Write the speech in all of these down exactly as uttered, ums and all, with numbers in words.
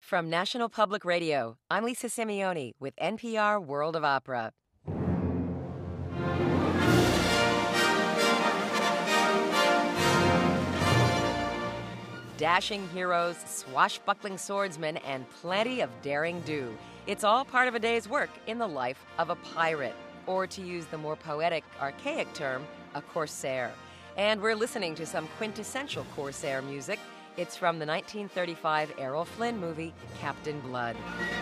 From National Public Radio, I'm Lisa Simeoni with N P R World of Opera. Dashing heroes, swashbuckling swordsmen, and plenty of daring do. It's all part of a day's work in the life of a pirate, or to use the more poetic, archaic term, a corsair. And we're listening to some quintessential corsair music. It's from the nineteen thirty-five Errol Flynn movie, Captain Blood.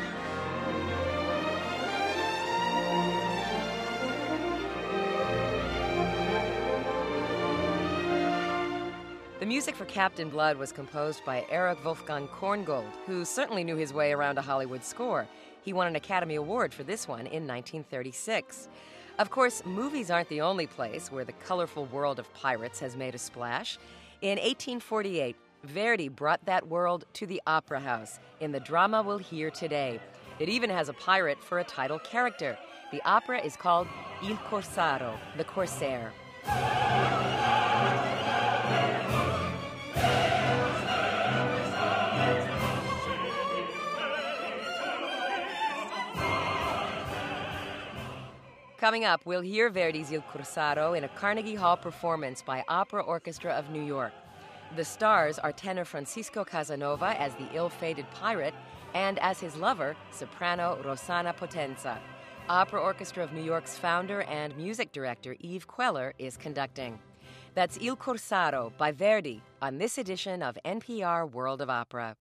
The music for Captain Blood was composed by Erich Wolfgang Korngold, who certainly knew his way around a Hollywood score. He won an Academy Award for this one in nineteen thirty-six. Of course, movies aren't the only place where the colorful world of pirates has made a splash. In eighteen forty-eight, Verdi brought that world to the Opera House in the drama we'll hear today. It even has a pirate for a title character. The opera is called Il Corsaro, the Corsair. Coming up, we'll hear Verdi's Il Corsaro in a Carnegie Hall performance by Opera Orchestra of New York. The stars are tenor Francisco Casanova as the ill-fated pirate and as his lover, soprano Rossana Potenza. Opera Orchestra of New York's founder and music director Eve Queller is conducting. That's Il Corsaro by Verdi on this edition of N P R World of Opera.